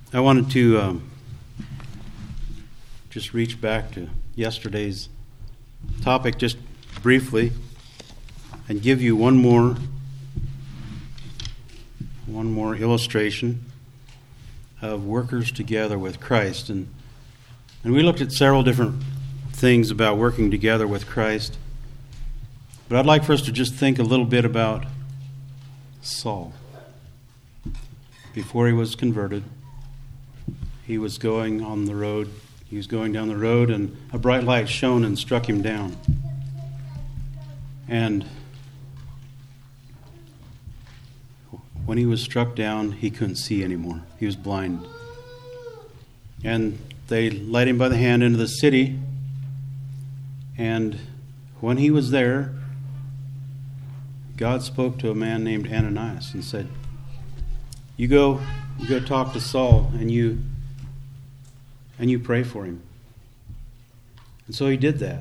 I wanted to just reach back to yesterday's topic just briefly and give you one more illustration of workers together with Christ. And we looked at several different things about working together with Christ. But I'd like for us to just think a little bit about Saul. Before he was converted, he was going on the road. He was going down the road, and a bright light shone and struck him down. And when he was struck down, he couldn't see anymore. He was blind. And they led him by the hand into the city. And when he was there, God spoke to a man named Ananias and said, You go talk to Saul, and you pray for him. And so he did that.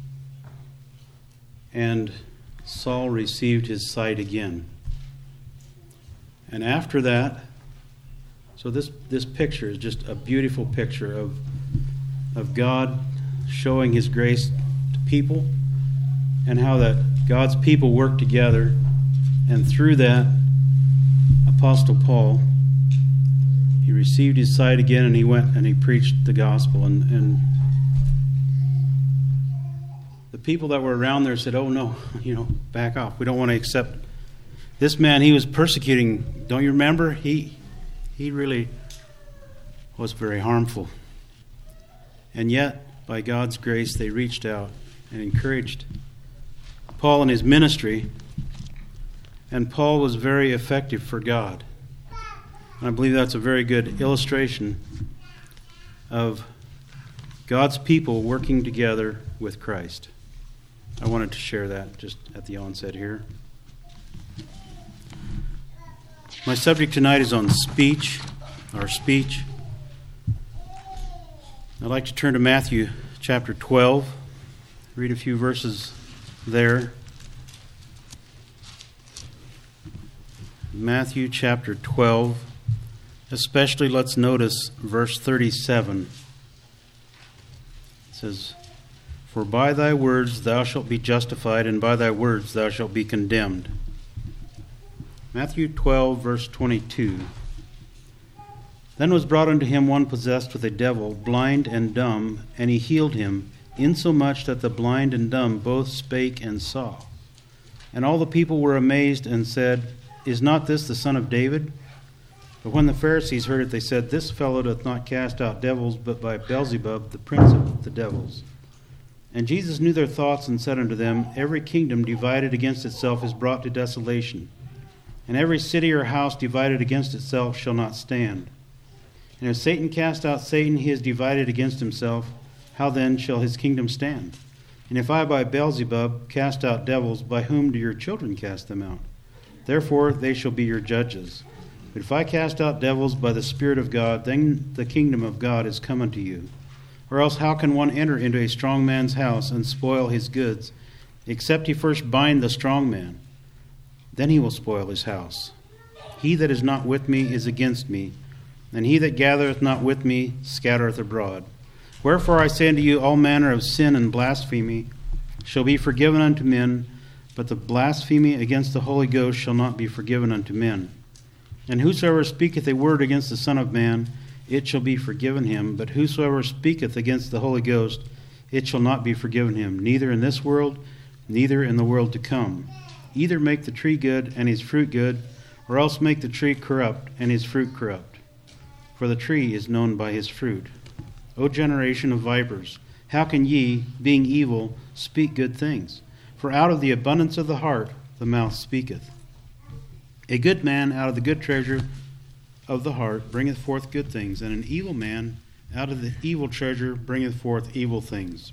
And Saul received his sight again. And after that, so this picture is just a beautiful picture of God showing his grace to people, and how that God's people work together. And through that, Apostle Paul, he received his sight again, and he went and he preached the gospel. And the people that were around there said, "Oh no, back off. We don't want to accept this man. He was persecuting. Don't you remember? He really was very harmful." And yet, by God's grace, they reached out and encouraged Paul in his ministry. And Paul was very effective for God. And I believe that's a very good illustration of God's people working together with Christ. I wanted to share that just at the onset here. My subject tonight is on speech, our speech. I'd like to turn to Matthew chapter 12, read a few verses there. Matthew chapter 12. Especially, let's notice verse 37. It says, For by thy words thou shalt be justified, and by thy words thou shalt be condemned. Matthew 12, verse 22. Then was brought unto him one possessed with a devil, blind and dumb, and he healed him, insomuch that the blind and dumb both spake and saw. And all the people were amazed and said, Is not this the son of David? But when the Pharisees heard it, they said, This fellow doth not cast out devils, but by Beelzebub, the prince of the devils. And Jesus knew their thoughts, and said unto them, Every kingdom divided against itself is brought to desolation, and every city or house divided against itself shall not stand. And if Satan cast out Satan, he is divided against himself. How then shall his kingdom stand? And if I by Beelzebub cast out devils, by whom do your children cast them out? Therefore they shall be your judges. But if I cast out devils by the Spirit of God, then the kingdom of God is come unto you. Or else how can one enter into a strong man's house and spoil his goods, except he first bind the strong man? Then he will spoil his house. He that is not with me is against me, and he that gathereth not with me scattereth abroad. Wherefore I say unto you, all manner of sin and blasphemy shall be forgiven unto men, but the blasphemy against the Holy Ghost shall not be forgiven unto men. And whosoever speaketh a word against the Son of Man, it shall be forgiven him. But whosoever speaketh against the Holy Ghost, it shall not be forgiven him, neither in this world, neither in the world to come. Either make the tree good, and his fruit good, or else make the tree corrupt, and his fruit corrupt. For the tree is known by his fruit. O generation of vipers, how can ye, being evil, speak good things? For out of the abundance of the heart the mouth speaketh. A good man out of the good treasure of the heart bringeth forth good things, and an evil man out of the evil treasure bringeth forth evil things.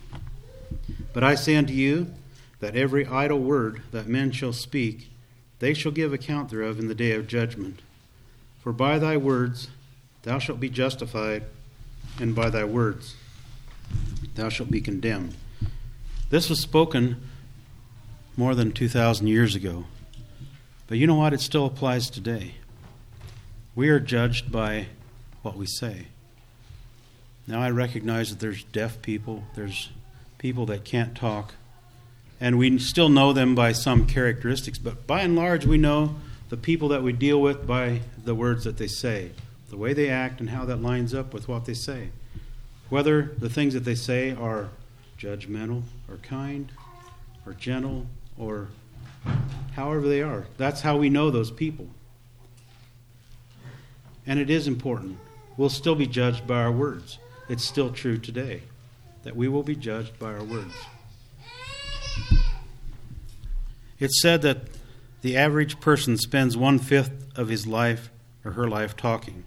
But I say unto you, that every idle word that men shall speak, they shall give account thereof in the day of judgment. For by thy words thou shalt be justified, and by thy words thou shalt be condemned. This was spoken more than 2,000 years ago. But you know what? It still applies today. We are judged by what we say. Now I recognize that there's deaf people, there's people that can't talk, and we still know them by some characteristics, but by and large we know the people that we deal with by the words that they say, the way they act and how that lines up with what they say. Whether the things that they say are judgmental or kind or gentle or however they are. That's how we know those people. And it is important. We'll still be judged by our words. It's still true today that we will be judged by our words. It's said that the average person spends 1/5 of his life or her life talking.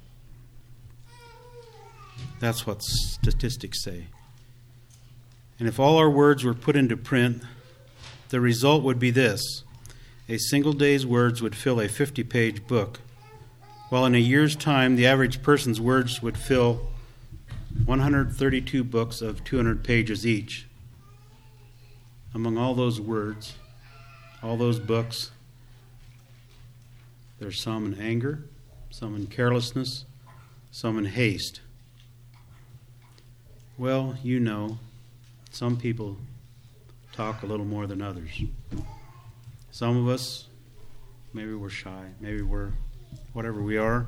That's what statistics say. And if all our words were put into print, the result would be this. A single day's words would fill a 50-page book, while in a year's time, the average person's words would fill 132 books of 200 pages each. Among all those words, all those books, there's some in anger, some in carelessness, some in haste. Well, you know, some people talk a little more than others. Some of us, maybe we're shy, maybe we're whatever we are.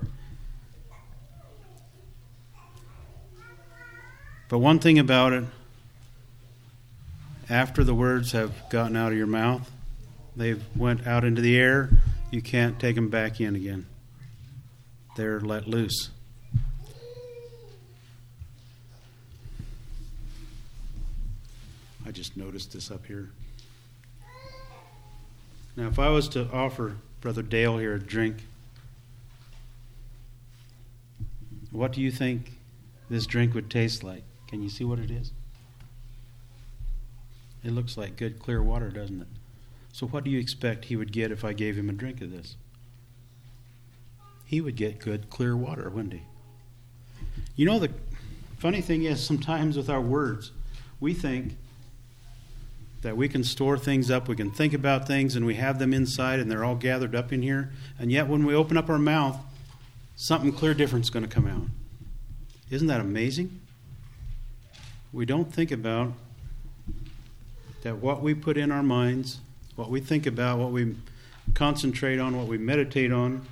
But one thing about it, after the words have gotten out of your mouth, they've went out into the air, you can't take them back in again. They're let loose. I just noticed this up here. Now, if I was to offer Brother Dale here a drink, what do you think this drink would taste like? Can you see what it is? It looks like good, clear water, doesn't it? So what do you expect he would get if I gave him a drink of this? He would get good, clear water, wouldn't he? You know, the funny thing is, sometimes with our words, we think that we can store things up, we can think about things, and we have them inside, and they're all gathered up in here. And yet when we open up our mouth, something clear different is going to come out. Isn't that amazing? We don't think about that what we put in our minds, what we think about, what we concentrate on, what we meditate on,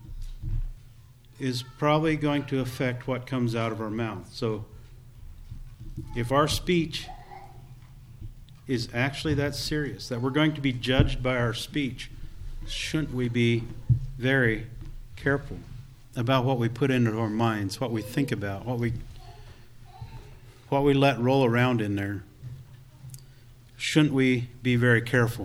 is probably going to affect what comes out of our mouth. So if our speech is actually that serious, that we're going to be judged by our speech, shouldn't we be very careful about what we put into our minds, what we think about, what we let roll around in there? Shouldn't we be very careful?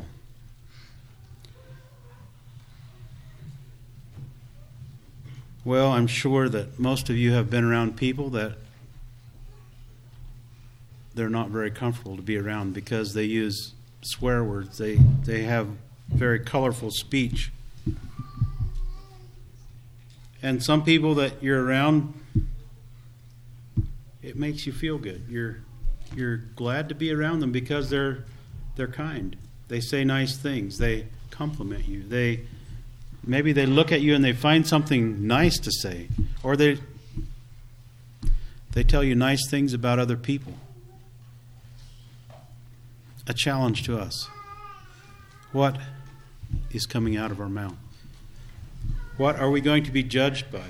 Well, I'm sure that most of you have been around people that they're not very comfortable to be around because they use swear words. They have very colorful speech. And some people that you're around, it makes you feel good. You're glad to be around them because they're kind. They say nice things. They compliment you. Maybe they look at you and they find something nice to say, or they tell you nice things about other people. A challenge to us. What is coming out of our mouth? What are we going to be judged by?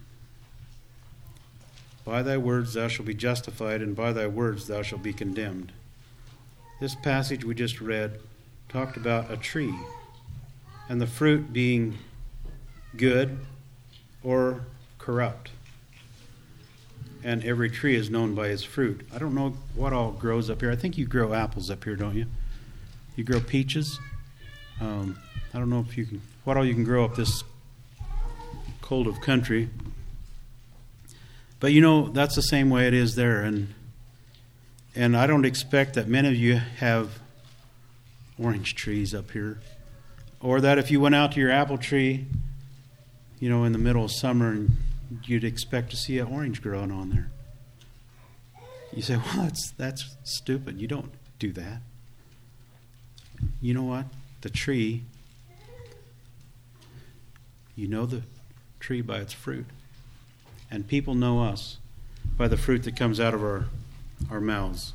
By thy words thou shalt be justified, and by thy words thou shalt be condemned. This passage we just read talked about a tree and the fruit being good or corrupt. And every tree is known by its fruit. I don't know what all grows up here. I think you grow apples up here, don't you? You grow peaches. I don't know if you can, what all you can grow up this cold of country. But you know, that's the same way it is there. And I don't expect that many of you have orange trees up here. Or that if you went out to your apple tree, you know, in the middle of summer, and you'd expect to see an orange growing on there. You say, well, that's stupid. You don't do that. You know what? The tree, you know the tree by its fruit. and people know us by the fruit that comes out of our mouths.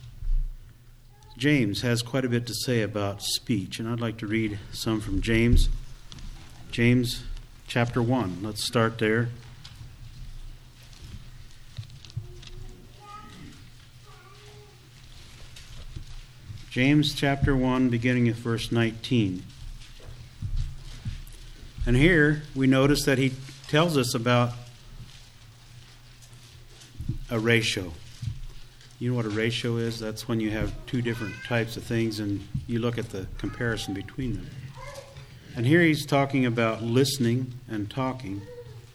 James has quite a bit to say about speech, and I'd like to read some from James. James chapter 1. Let's start there. James chapter 1, beginning at verse 19. And here we notice that he tells us about a ratio. You know what a ratio is? That's when you have two different types of things and you look at the comparison between them. And here he's talking about listening and talking.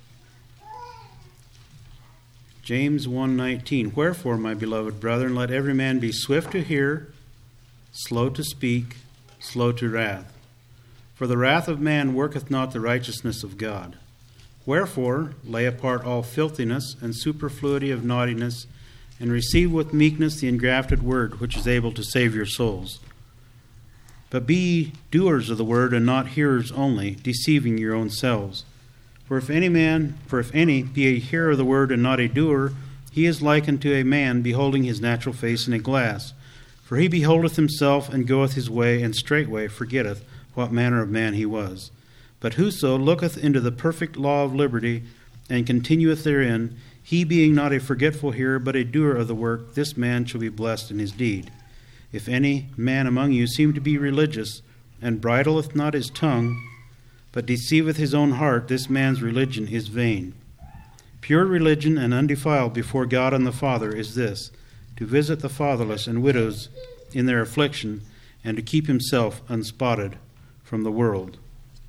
James 1:19. Wherefore, my beloved brethren, let every man be swift to hear, slow to speak, slow to wrath. For the wrath of man worketh not the righteousness of God. Wherefore, lay apart all filthiness and superfluity of naughtiness, and receive with meekness the engrafted word, which is able to save your souls. But be ye doers of the word, and not hearers only, deceiving your own selves. For if any be a hearer of the word and not a doer, he is like unto a man beholding his natural face in a glass. For he beholdeth himself, and goeth his way, and straightway forgetteth what manner of man he was. But whoso looketh into the perfect law of liberty, and continueth therein, he being not a forgetful hearer, but a doer of the work, this man shall be blessed in his deed. If any man among you seem to be religious, and bridleth not his tongue, but deceiveth his own heart, this man's religion is vain. Pure religion and undefiled before God and the Father is this, to visit the fatherless and widows in their affliction, and to keep himself unspotted from the world.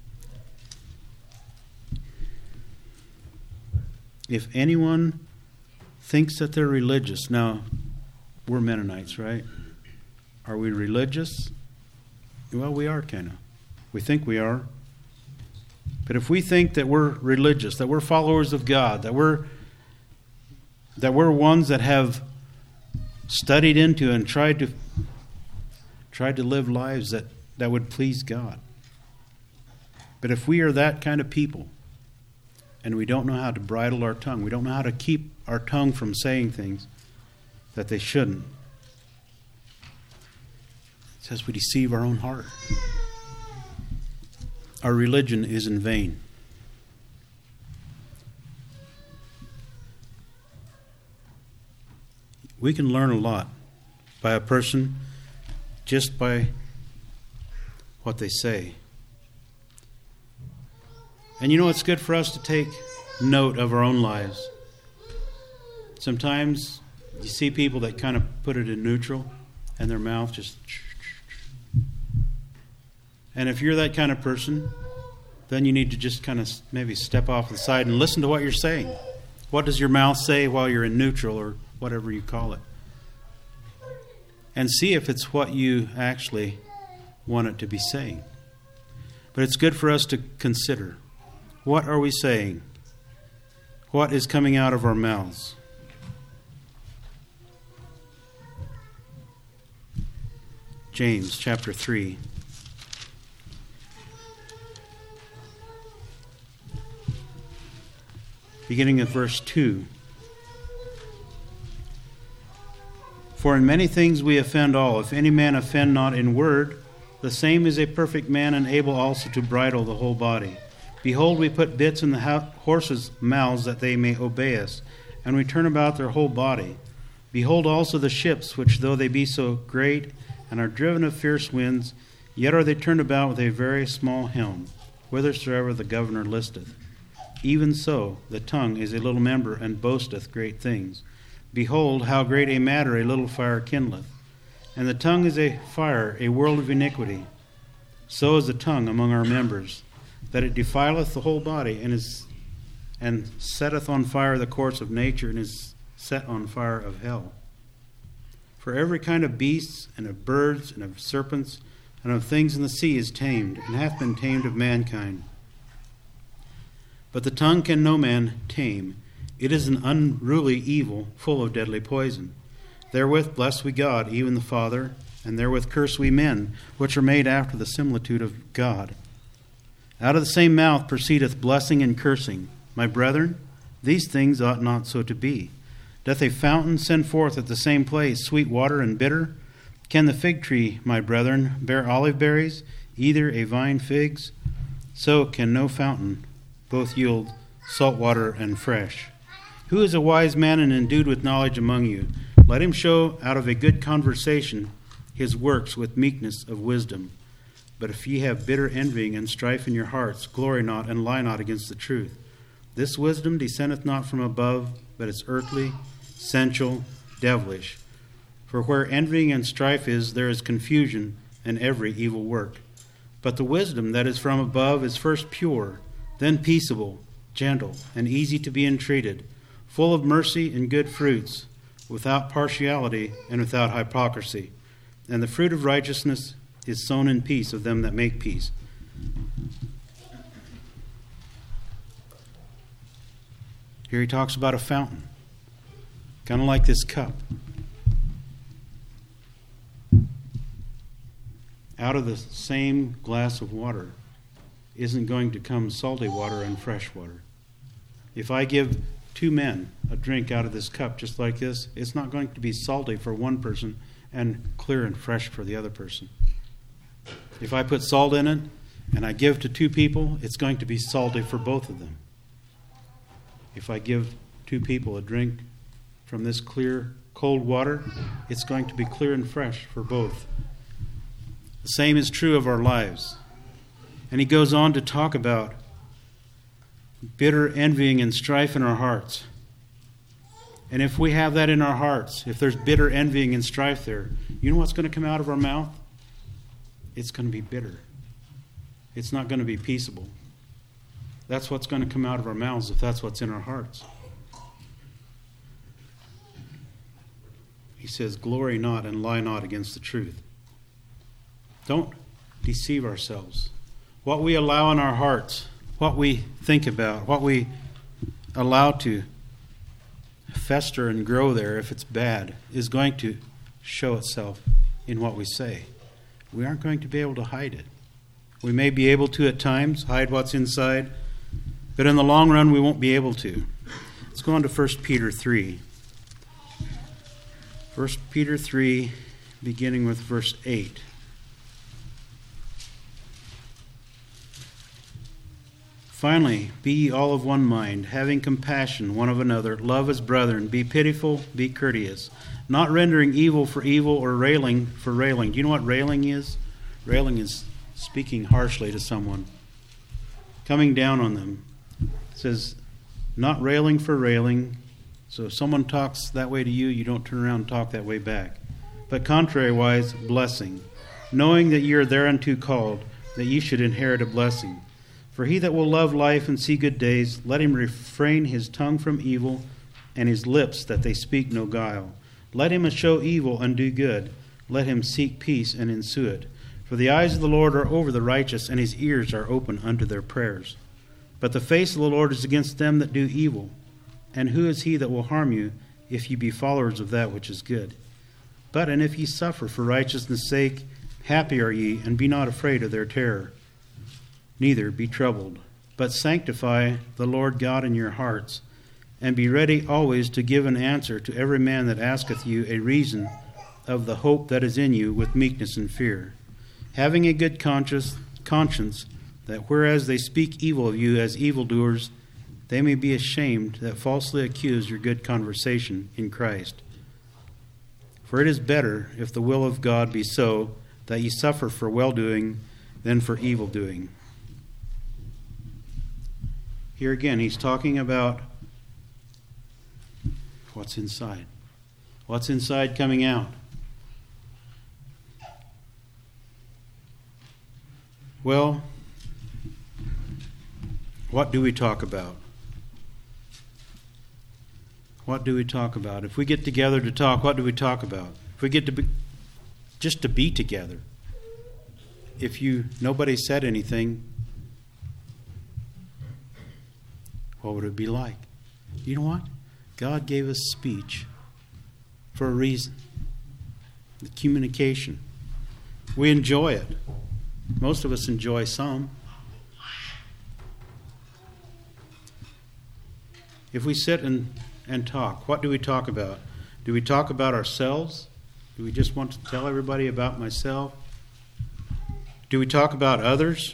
If anyone thinks that they're religious, now, we're Mennonites, right? Are we religious? Well, we are kind of. We think we are. But if we think that we're religious, that we're followers of God, that we're ones that have studied into and tried to live lives that would please God. But if we are that kind of people, and we don't know how to bridle our tongue, we don't know how to keep our tongue from saying things that they shouldn't, it says we deceive our own heart. Our religion is in vain. We can learn a lot by a person just by what they say. And you know, it's good for us to take note of our own lives. Sometimes you see people that kind of put it in neutral and their mouth just... And if you're that kind of person, then you need to just kind of maybe step off the side and listen to what you're saying. What does your mouth say while you're in neutral, or whatever you call it? And see if it's what you actually want it to be saying. But it's good for us to consider, what are we saying? What is coming out of our mouths? James chapter 3. Beginning at verse 2. For in many things we offend all. If any man offend not in word, the same is a perfect man, and able also to bridle the whole body. Behold, we put bits in the horses' mouths that they may obey us, and we turn about their whole body. Behold also the ships, which though they be so great, and are driven of fierce winds, yet are they turned about with a very small helm, whithersoever the governor listeth. Even so, the tongue is a little member, and boasteth great things. Behold, how great a matter a little fire kindleth. And the tongue is a fire, a world of iniquity. So is the tongue among our members, that it defileth the whole body, and setteth on fire the course of nature, and is set on fire of hell. For every kind of beasts, and of birds, and of serpents, and of things in the sea is tamed, and hath been tamed of mankind. But the tongue can no man tame. It is an unruly evil, full of deadly poison. Therewith bless we God, even the Father, and therewith curse we men, which are made after the similitude of God. Out of the same mouth proceedeth blessing and cursing. My brethren, These things ought not so to be. Doth a fountain send forth at the same place sweet water and bitter? Can the fig tree, my brethren, bear olive berries, either a vine figs? So can no fountain both yield salt water and fresh. Who is a wise man and endued with knowledge among you? Let him show out of a good conversation his works with meekness of wisdom. But if ye have bitter envying and strife in your hearts, glory not and lie not against the truth. This wisdom descendeth not from above, but is earthly, sensual, devilish. For where envying and strife is, there is confusion and every evil work. But the wisdom that is from above is first pure, then peaceable, gentle, and easy to be entreated, full of mercy and good fruits, without partiality and without hypocrisy. And the fruit of righteousness is sown in peace of them that make peace. Here he talks about a fountain, kind of like this cup. Out of the same glass of water isn't going to come salty water and fresh water. If I give two men a drink out of this cup just like this, it's not going to be salty for one person and clear and fresh for the other person. If I put salt in it and I give to two people, it's going to be salty for both of them. If I give two people a drink from this clear, cold water, it's going to be clear and fresh for both. The same is true of our lives. And he goes on to talk about bitter envying and strife in our hearts. And if we have that in our hearts, if there's bitter envying and strife there, you know what's going to come out of our mouth? It's going to be bitter. It's not going to be peaceable. That's what's going to come out of our mouths if that's what's in our hearts. He says, glory not and lie not against the truth. Don't deceive ourselves. What we allow in our hearts, what we think about, what we allow to fester and grow there, if it's bad, is going to show itself in what we say. We aren't going to be able to hide it. We may be able to at times hide what's inside, but in the long run we won't be able to. Let's go on to 1 Peter 3. 1 Peter 3, beginning with verse 8. Finally, be ye all of one mind, having compassion one of another, love as brethren, be pitiful, be courteous, not rendering evil for evil or railing for railing. Do you know what railing is? Railing is speaking harshly to someone, coming down on them. It says, not railing for railing. So if someone talks that way to you, you don't turn around and talk that way back. But contrariwise, blessing, knowing that ye are thereunto called, that ye should inherit a blessing. For he that will love life and see good days, let him refrain his tongue from evil, and his lips that they speak no guile. Let him eschew evil and do good. Let him seek peace and ensue it. For the eyes of the Lord are over the righteous, and his ears are open unto their prayers. But the face of the Lord is against them that do evil. And who is he that will harm you, if ye be followers of that which is good? But and if ye suffer for righteousness' sake, happy are ye, and be not afraid of their terror. Neither be troubled, but sanctify the Lord God in your hearts, and be ready always to give an answer to every man that asketh you a reason of the hope that is in you with meekness and fear, having a good conscience, that whereas they speak evil of you as evildoers, they may be ashamed that falsely accuse your good conversation in Christ. For it is better, if the will of God be so, that ye suffer for well-doing than for evil-doing. Here again, he's talking about what's inside. What's inside coming out? Well, what do we talk about? What do we talk about? If we get together to talk, what do we talk about? If we get to just to be together. If nobody said anything, what would it be like? You know what? God gave us speech for a reason. The communication. We enjoy it. Most of us enjoy some. If we sit and talk, what do we talk about? Do we talk about ourselves? Do we just want to tell everybody about myself? Do we talk about others?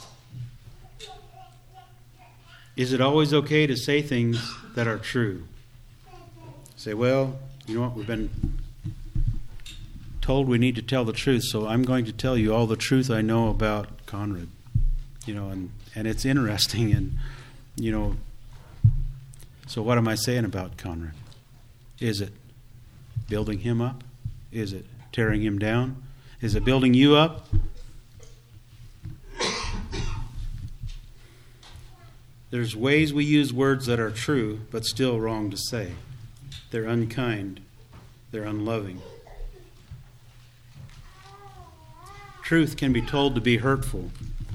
Is it always okay to say things that are true? Say, well, you know what, we've been told we need to tell the truth, so I'm going to tell you all the truth I know about Conrad. And it's interesting, and, so what am I saying about Conrad? Is it building him up? Is it tearing him down? Is it building you up? There's ways we use words that are true, but still wrong to say. They're unkind. They're unloving. Truth can be told to be hurtful.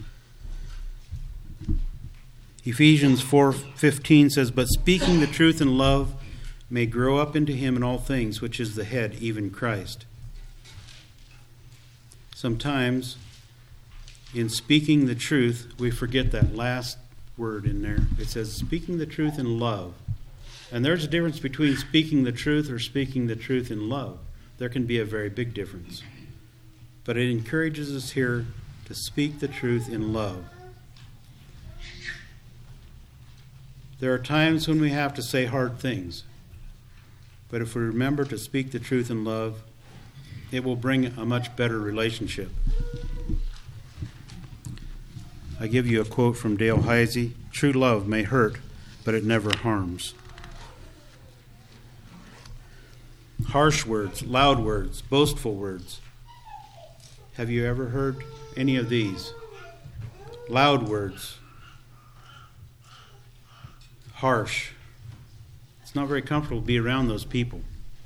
Ephesians 4:15 says, "But speaking the truth in love may grow up into him in all things, which is the head, even Christ." Sometimes, in speaking the truth, we forget that last word in there. It says, speaking the truth in love. And there's a difference between speaking the truth or speaking the truth in love. There can be a very big difference. But it encourages us here to speak the truth in love. There are times when we have to say hard things. But if we remember to speak the truth in love, it will bring a much better relationship. I give you a quote from Dale Heisey: "True love may hurt, but it never harms." Harsh words, loud words, boastful words. Have you ever heard any of these? Loud words. Harsh. It's not very comfortable to be around those people.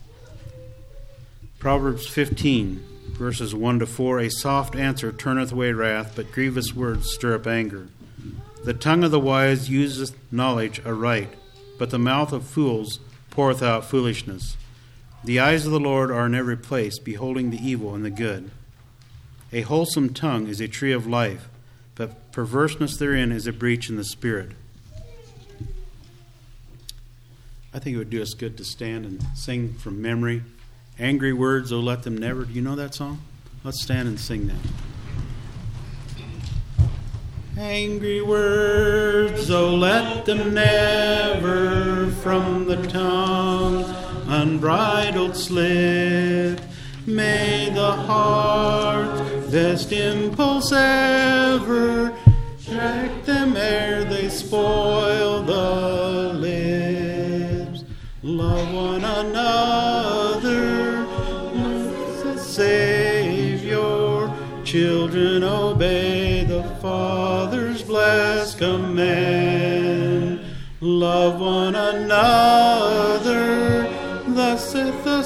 Proverbs 15, verses 1-4, "A soft answer turneth away wrath, but grievous words stir up anger. The tongue of the wise useth knowledge aright, but the mouth of fools poureth out foolishness. The eyes of the Lord are in every place, beholding the evil and the good. A wholesome tongue is a tree of life, but perverseness therein is a breach in the spirit." I think it would do us good to stand and sing from memory. "Angry words, oh let them never." Do you know that song? Let's stand and sing that. Angry words, oh let them never from the tongue unbridled slip. May the heart's best impulse ever track them ere they spoil the lips. Love one another, love the Savior. Children, obey the Father's blessed command. Love one another, thus saith the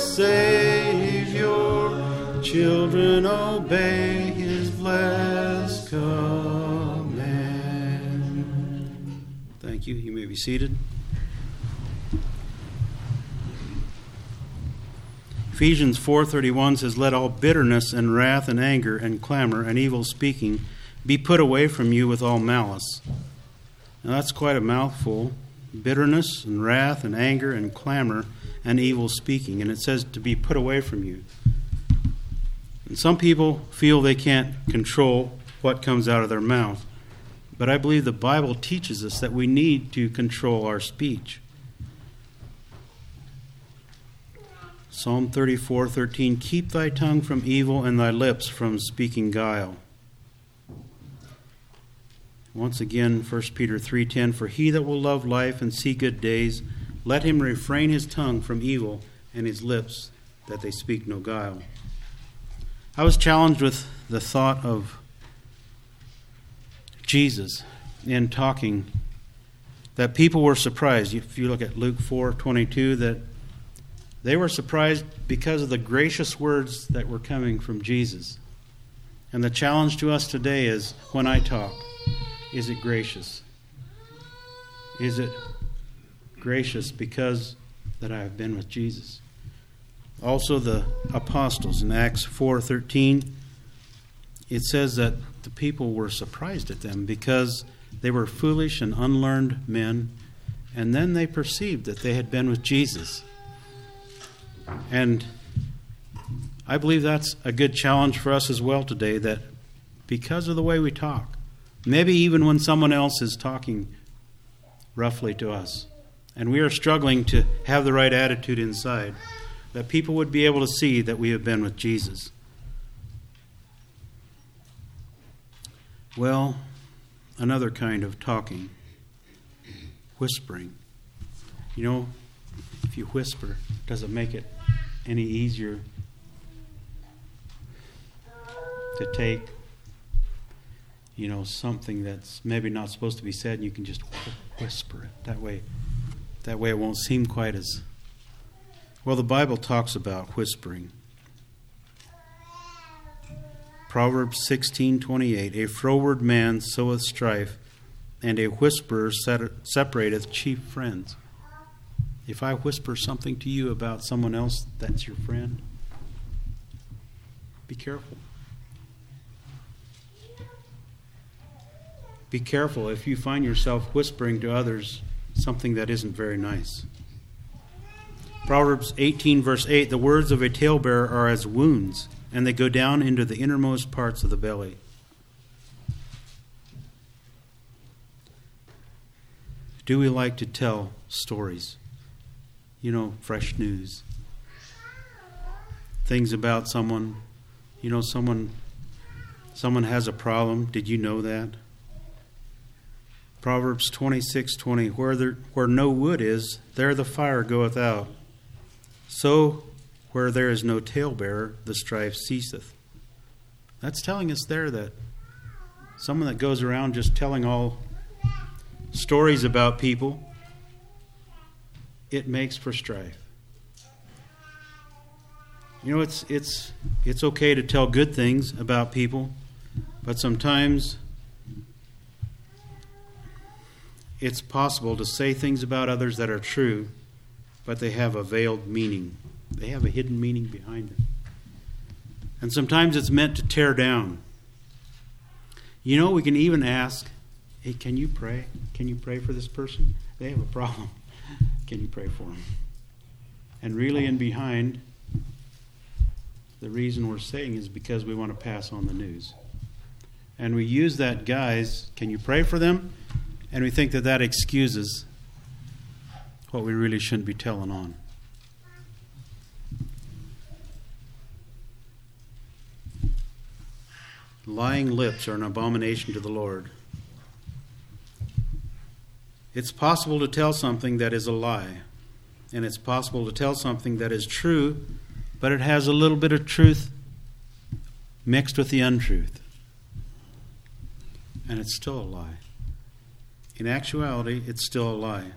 Savior. Children, obey his blessed command. Thank you. You may be seated. Ephesians 4:31 says, "Let all bitterness and wrath and anger and clamor and evil speaking be put away from you with all malice." Now that's quite a mouthful. Bitterness and wrath and anger and clamor and evil speaking. And it says to be put away from you. And some people feel they can't control what comes out of their mouth. But I believe the Bible teaches us that we need to control our speech. Psalm 34:13, "Keep thy tongue from evil and thy lips from speaking guile." Once again, 1 Peter 3:10, "For he that will love life and see good days, let him refrain his tongue from evil and his lips that they speak no guile." I was challenged with the thought of Jesus in talking, that people were surprised. If you look at Luke 4:22, that they were surprised because of the gracious words that were coming from Jesus. And the challenge to us today is, when I talk, is it gracious? Is it gracious because that I have been with Jesus? Also the apostles in Acts 4:13, it says that the people were surprised at them because they were foolish and unlearned men, And then they perceived that they had been with Jesus. And I believe that's a good challenge for us as well today, that because of the way we talk, maybe even when someone else is talking roughly to us, and we are struggling to have the right attitude inside, that people would be able to see that we have been with Jesus. Well, another kind of talking, whispering. You know, if you whisper, does it make it any easier to take, you know, something that's maybe not supposed to be said, and you can just whisper it? That way it won't seem quite as... Well, the Bible talks about whispering. Proverbs 16:28, a froward man soweth strife, and a whisperer separateth chief friends. If I whisper something to you about someone else that's your friend, be careful. Be careful if you find yourself whispering to others something that isn't very nice. Proverbs 18, verse 8, the words of a talebearer are as wounds, and they go down into the innermost parts of the belly. Do we like to tell stories? You know, fresh news. Things about someone. You know, someone has a problem. Did you know that? Proverbs 26:20, where no wood is, there the fire goeth out. So, where there is no talebearer, the strife ceaseth. That's telling us there that someone that goes around just telling all stories about people, it makes for strife. You know, it's okay to tell good things about people, but sometimes it's possible to say things about others that are true, but they have a veiled meaning. They have a hidden meaning behind it. And sometimes it's meant to tear down. You know, we can even ask, hey, can you pray? Can you pray for this person? They have a problem. Can you pray for them? And really in behind, the reason we're saying is because we want to pass on the news. And we use that, guys, can you pray for them? And we think that excuses what we really shouldn't be telling on. Lying lips are an abomination to the Lord. It's possible to tell something that is a lie, and it's possible to tell something that is true, but it has a little bit of truth mixed with the untruth. And it's still a lie. In actuality, it's still a lie.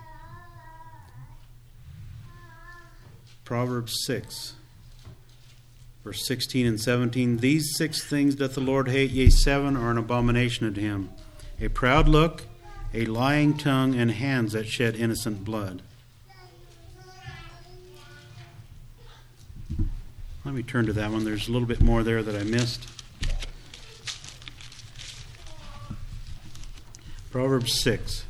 Proverbs 6, verse 16 and 17. These 6 things doth the Lord hate, yea, 7 are an abomination unto him. A proud look, a lying tongue, and hands that shed innocent blood. Let me turn to that one. There's a little bit more there that I missed. Proverbs 6.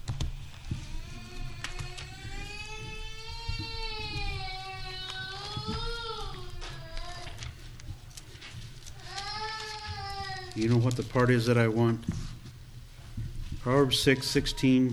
You know what the part is that I want? Proverbs 6:16.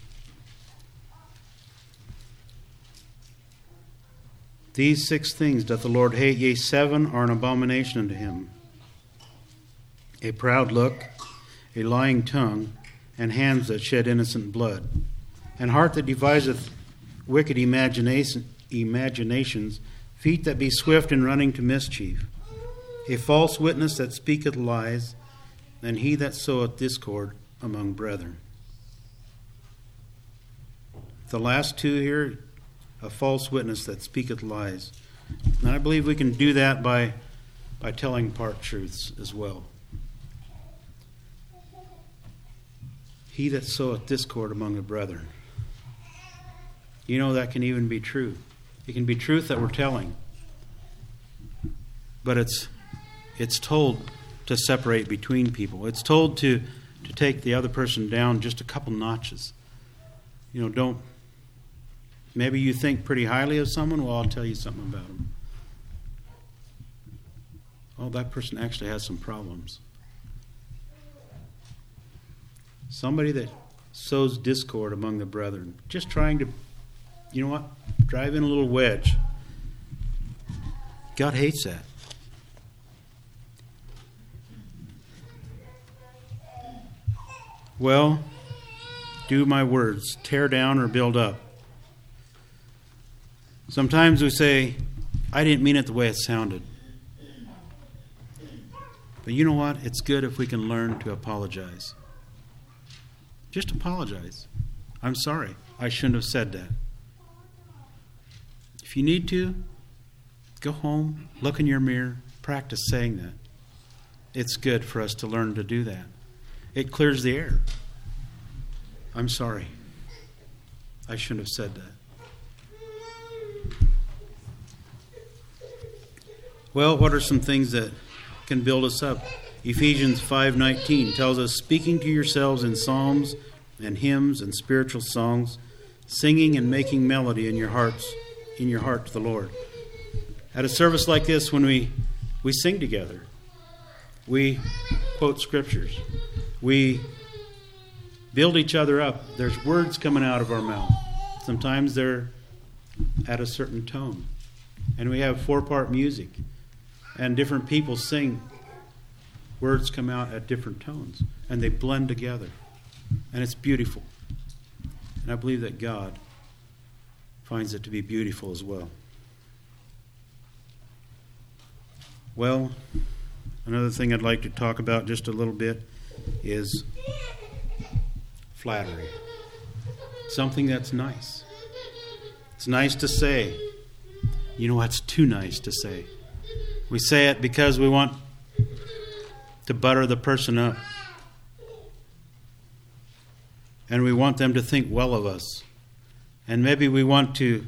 These 6 things doth the Lord hate, yea, 7 are an abomination unto him. A proud look, a lying tongue, and hands that shed innocent blood, and heart that deviseth wicked imaginations, feet that be swift in running to mischief, a false witness that speaketh lies, and he that soweth discord among brethren. The last 2 here, a false witness that speaketh lies. And I believe we can do that by telling part truths as well. He that soweth discord among the brethren. You know, that can even be true. It can be truth that we're telling. But it's told to separate between people. It's told to take the other person down just a couple notches. You know, Maybe you think pretty highly of someone. Well, I'll tell you something about them. Oh, that person actually has some problems. Somebody that sows discord among the brethren, just trying to, you know what, drive in a little wedge. God hates that. Well, do my words tear down or build up? Sometimes we say, I didn't mean it the way it sounded. But you know what? It's good if we can learn to apologize. Just apologize. I'm sorry. I shouldn't have said that. If you need to, go home, look in your mirror, practice saying that. It's good for us to learn to do that. It clears the air. I'm sorry. I shouldn't have said that. Well, what are some things that can build us up? Ephesians 5:19 tells us, speaking to yourselves in psalms and hymns and spiritual songs, singing and making melody in your heart to the Lord. At a service like this, when we sing together, we quote scriptures, we build each other up. There's words coming out of our mouth. Sometimes they're at a certain tone. And we have 4-part music. And different people sing. Words come out at different tones. And they blend together. And it's beautiful. And I believe that God finds it to be beautiful as well. Well, another thing I'd like to talk about just a little bit is flattery. Something that's nice. It's nice to say. You know, it's too nice to say. We say it because we want to butter the person up. And we want them to think well of us. And maybe we want to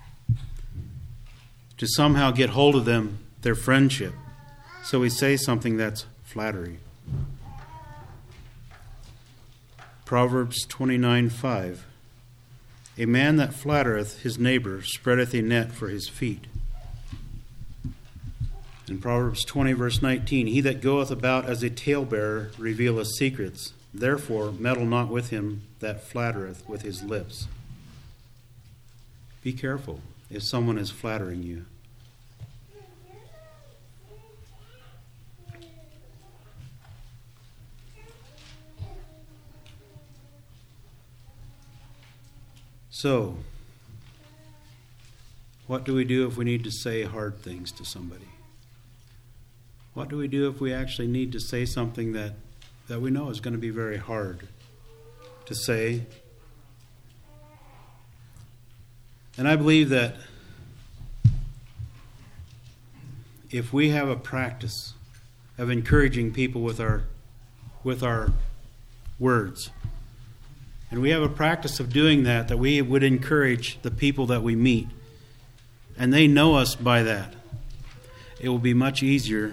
somehow get hold of them, their friendship. So we say something that's flattery. Proverbs 29:5. A man that flattereth his neighbor spreadeth a net for his feet. In Proverbs 20, verse 19, he that goeth about as a talebearer revealeth secrets. Therefore, meddle not with him that flattereth with his lips. Be careful if someone is flattering you. So, what do we do if we need to say hard things to somebody? What do we do if we actually need to say something that we know is going to be very hard to say? And I believe that if we have a practice of encouraging people with our words, and we have a practice of doing that we would encourage the people that we meet, and they know us by that, it will be much easier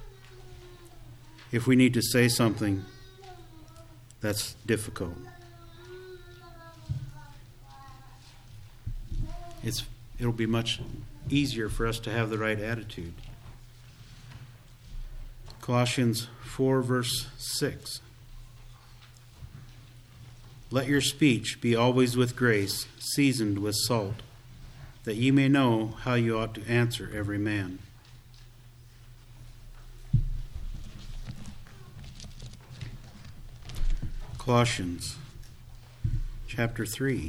if we need to say something that's difficult. It'll be much easier for us to have the right attitude. Colossians 4, verse 6. Let your speech be always with grace, seasoned with salt, that ye may know how you ought to answer every man. Colossians chapter 3.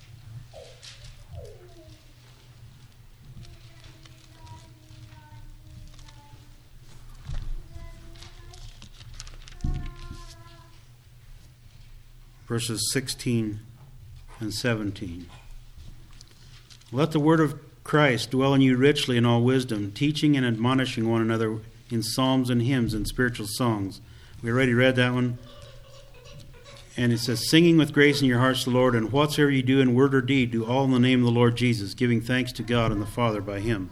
Verses 16 and 17. Let the word of Christ dwell in you richly in all wisdom, teaching and admonishing one another in psalms and hymns and spiritual songs. We already read that one. And it says, singing with grace in your hearts to the Lord, and whatsoever you do in word or deed, do all in the name of the Lord Jesus, giving thanks to God and the Father by him.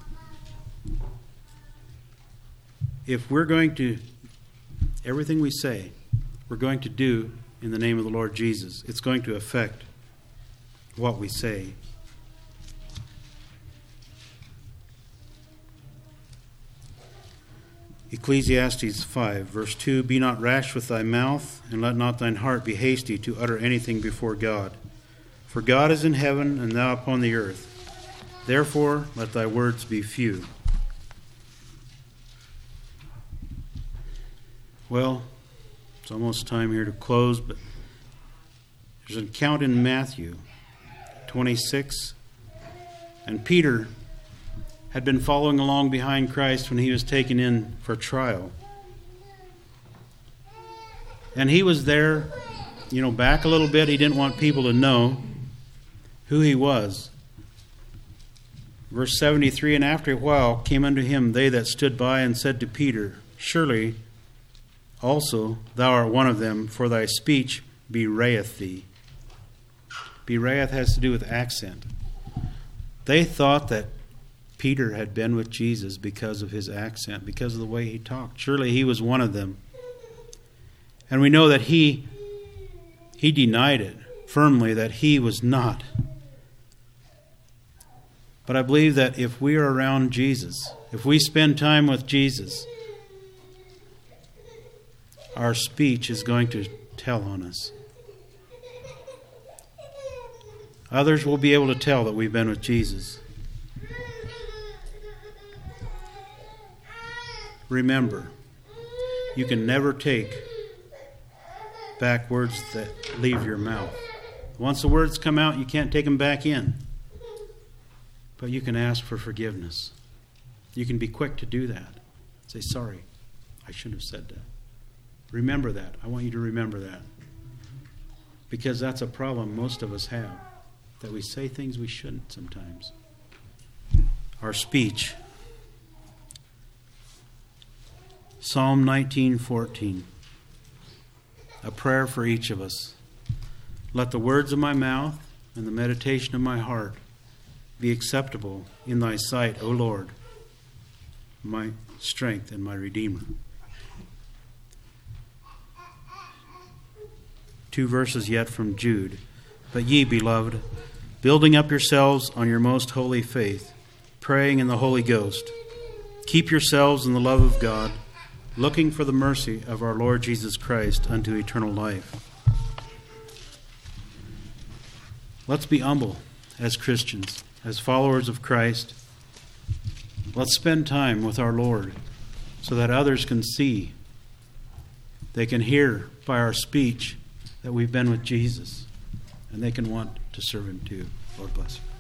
If we're going to, everything we say, we're going to do in the name of the Lord Jesus, it's going to affect what we say. Ecclesiastes 5, verse 2, Be not rash with thy mouth, and let not thine heart be hasty to utter anything before God. For God is in heaven, and thou upon the earth. Therefore let thy words be few. Well, it's almost time here to close, but there's an account in Matthew 26, and Peter had been following along behind Christ when he was taken in for trial. And he was there, back a little bit. He didn't want people to know who he was. Verse 73, And after a while came unto him they that stood by and said to Peter, Surely also thou art one of them, for thy speech bewrayeth thee. Bewrayeth has to do with accent. They thought that Peter had been with Jesus because of his accent, because of the way he talked. Surely he was one of them. And we know that he denied it firmly, that he was not. But I believe that if we are around Jesus, if we spend time with Jesus, our speech is going to tell on us. Others will be able to tell that we've been with Jesus. Remember, you can never take back words that leave your mouth. Once the words come out, you can't take them back in. But you can ask for forgiveness. You can be quick to do that. Say, sorry, I shouldn't have said that. Remember that. I want you to remember that. Because that's a problem most of us have, that we say things we shouldn't sometimes. Our speech. Psalm 19:14. A prayer for each of us. Let the words of my mouth and the meditation of my heart be acceptable in thy sight, O Lord, my strength and my Redeemer. 2 verses yet from Jude. But ye, beloved, building up yourselves on your most holy faith, praying in the Holy Ghost, keep yourselves in the love of God, looking for the mercy of our Lord Jesus Christ unto eternal life. Let's be humble as Christians, as followers of Christ. Let's spend time with our Lord so that others can see, they can hear by our speech that we've been with Jesus, and they can want to serve him too. Lord bless you.